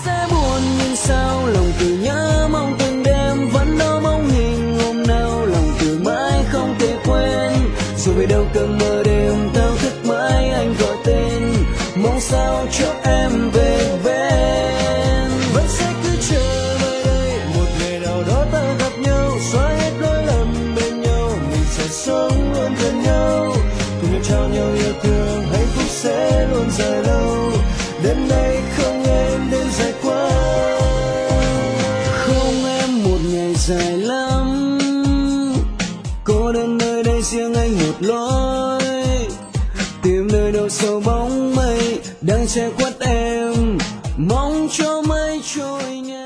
sẽ buồn nhưng sao lòng cứ nhớ mong từng đêm vẫn đó mong nhìn hôm nào lòng từ mãi không thể quên. Rồi về đâu cơn mơ đêm thao thức mãi anh gọi tên mong sao cho em về bên. Vẫn sẽ cứ chờ nơi đây một ngày nào đó ta gặp nhau, xóa hết lỗi lầm bên nhau, mình sẽ sống luôn gần nhau, cùng nhau trao nhau yêu thương, hạnh phúc sẽ luôn dài lâu. Đêm nay không em đêm dài quá, không em một ngày dài lắm, cô đơn nơi đây riêng anh một lối, tìm nơi đâu sâu bóng mây đang che khuất em, mong cho mây trôi nhanh.